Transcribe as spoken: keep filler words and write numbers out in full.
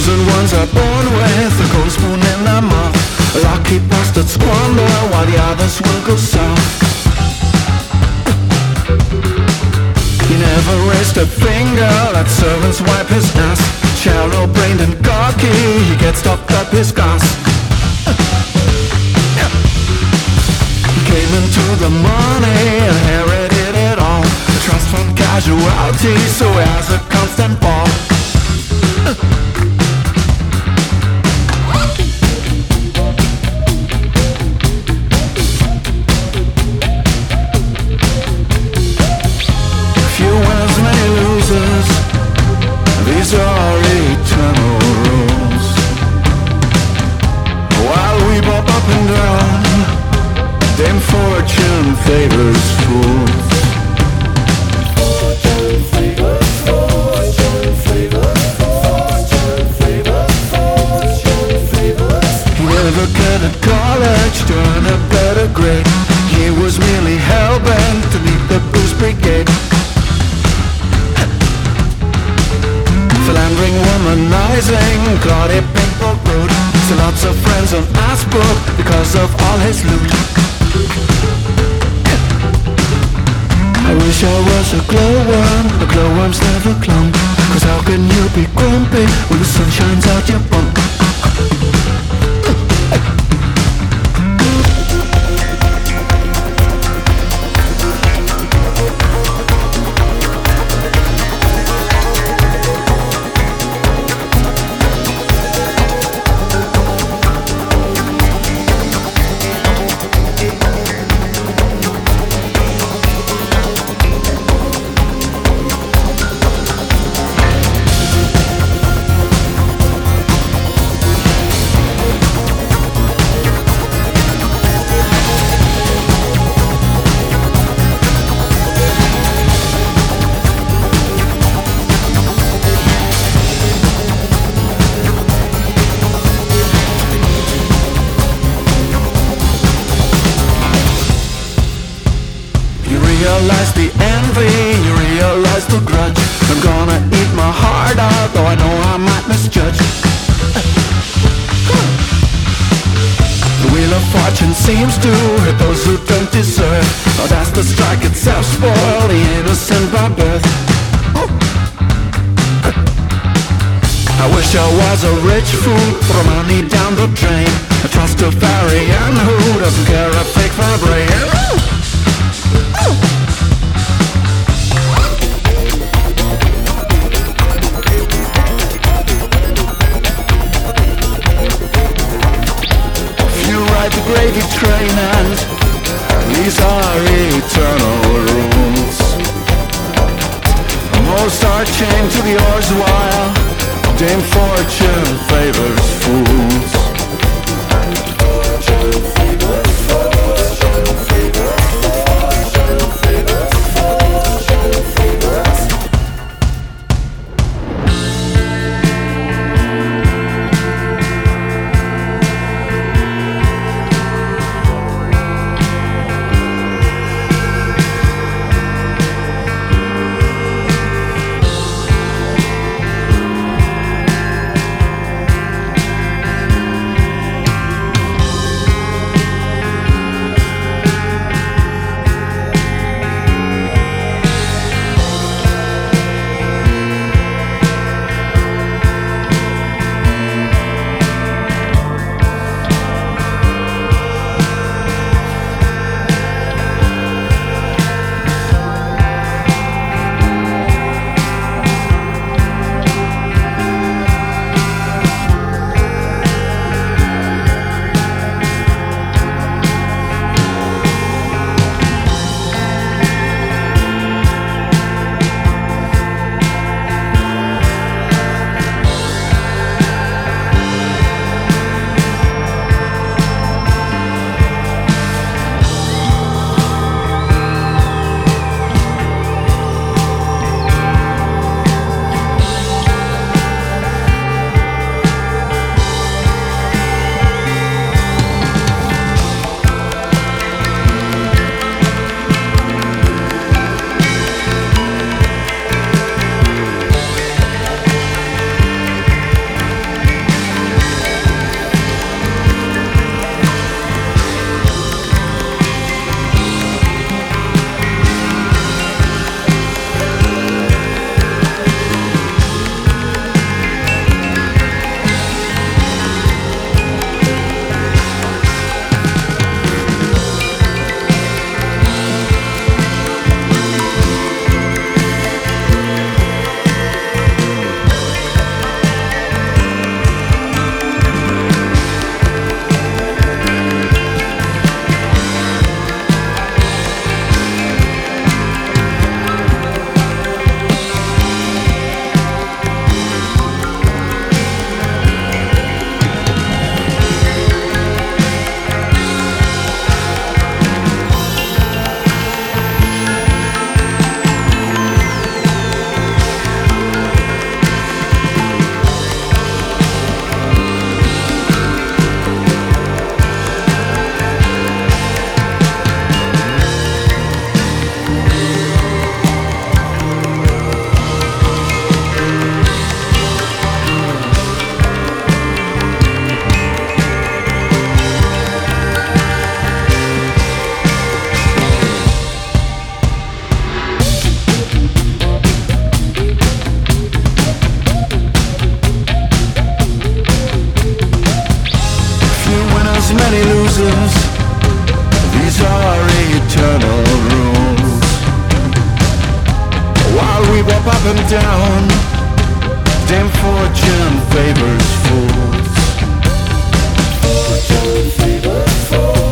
Chosen ones are born with a gold spoon in their mouth. Lucky bastards squander while the others will go south. He never raised a finger, let servants wipe his ass. Shallow-brained and cocky, he gets stopped up his gas. He came into the money, inherited it all. A trust fund casualty, so he has a constant ball. Few winners, many losers. These are eternal rules. While we bob up and down, Dame Fortune favors fools. Fortune favors, fortune favors, fortune favors, fortune favors. He never got a college to earn a better grade. He was merely hell-bent to lead the booze brigade. Philandering, womanizing, Claudia Pinkpop Road. So lots of friends on Asbook because of all his loot. I wish I was a glowworm, but glowworms never clump. Cause how can you be grumpy when the sun shines out your bum? Realize the envy, you realize the grudge. I'm gonna eat my heart out, though I know I might misjudge. The wheel of fortune seems to hurt those who don't deserve. Oh, that's the strike itself, spoil the innocent by birth. I wish I was a rich fool, throw money down the drain. I trust a Farian who doesn't care a fig for a brain. The gravy train, and these are eternal rules. Most are chained to the oars while Dame Fortune favors fools. Fortune favors, fortune favors, fortune favors, fortune favors. we bop up and down. Damn fortune favors fools. Fortune favors fools.